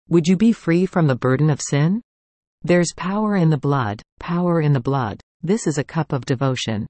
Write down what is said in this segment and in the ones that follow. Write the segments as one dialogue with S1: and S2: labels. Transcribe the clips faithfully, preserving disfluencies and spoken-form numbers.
S1: Would you be free from the burden of sin? There's power in the blood, power in the blood. This is a cup of devotion.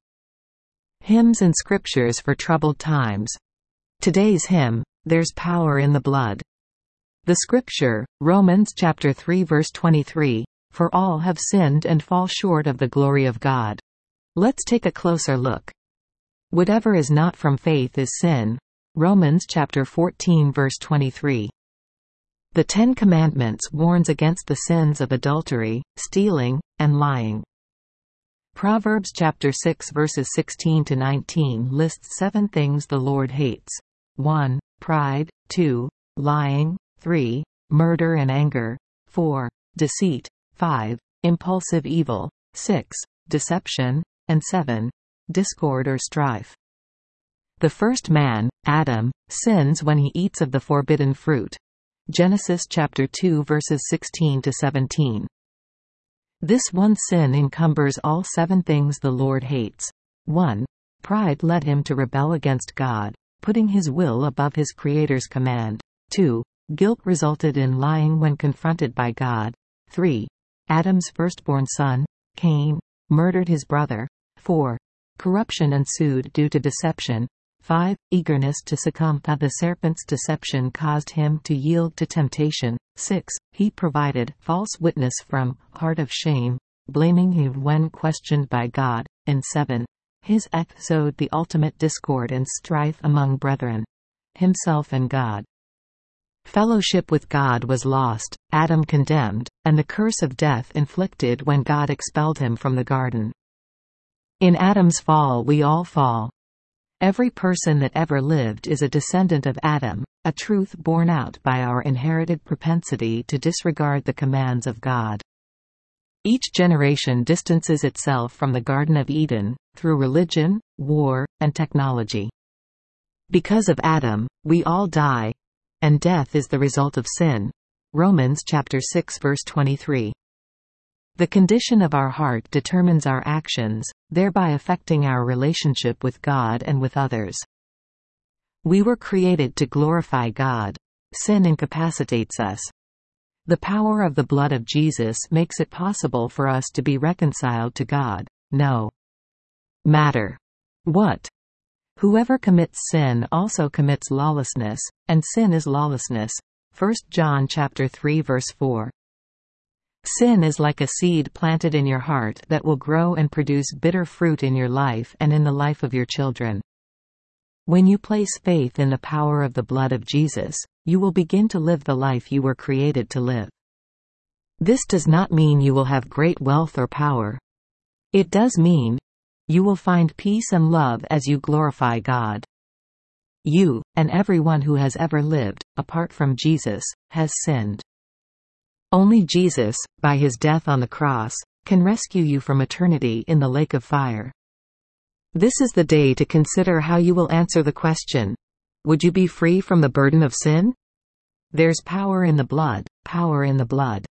S1: Hymns and scriptures for troubled times. Today's hymn, There's Power in the Blood. The scripture, Romans chapter three verse twenty-three, for all have sinned and fall short of the glory of God. Let's take a closer look. Whatever is not from faith is sin. Romans chapter fourteen verse twenty-three. The Ten Commandments warns against the sins of adultery, stealing, and lying. Proverbs chapter six verses sixteen to nineteen lists seven things the Lord hates. one. Pride. two. Lying. three. Murder and anger. four. Deceit. five. Impulsive evil. six. Deception. And seven. Discord or strife. The first man, Adam, sins when he eats of the forbidden fruit. Genesis chapter two verses sixteen to seventeen. This one sin encumbers all seven things the Lord hates. one. Pride led him to rebel against God, putting his will above his Creator's command. two. Guilt resulted in lying when confronted by God. three. Adam's firstborn son, Cain, murdered his brother. four. Corruption ensued due to deception. five. Eagerness to succumb to the serpent's deception caused him to yield to temptation. six. He provided false witness from heart of shame, blaming him when questioned by God. And seven. His act sowed the ultimate discord and strife among brethren, himself and God. Fellowship with God was lost, Adam condemned, and the curse of death inflicted when God expelled him from the garden. In Adam's fall we all fall. Every person that ever lived is a descendant of Adam, a truth borne out by our inherited propensity to disregard the commands of God. Each generation distances itself from the Garden of Eden, through religion, war, and technology. Because of Adam, we all die, and death is the result of sin. Romans chapter six verse twenty-three. The condition of our heart determines our actions, thereby affecting our relationship with God and with others. We were created to glorify God. Sin incapacitates us. The power of the blood of Jesus makes it possible for us to be reconciled to God. No matter what. Whoever commits sin also commits lawlessness, and sin is lawlessness. First John chapter three verse four. Sin is like a seed planted in your heart that will grow and produce bitter fruit in your life and in the life of your children. When you place faith in the power of the blood of Jesus, you will begin to live the life you were created to live. This does not mean you will have great wealth or power. It does mean you will find peace and love as you glorify God. You, and everyone who has ever lived, apart from Jesus, has sinned. Only Jesus, by his death on the cross, can rescue you from eternity in the lake of fire. This is the day to consider how you will answer the question: would you be free from the burden of sin? There's power in the blood, power in the blood.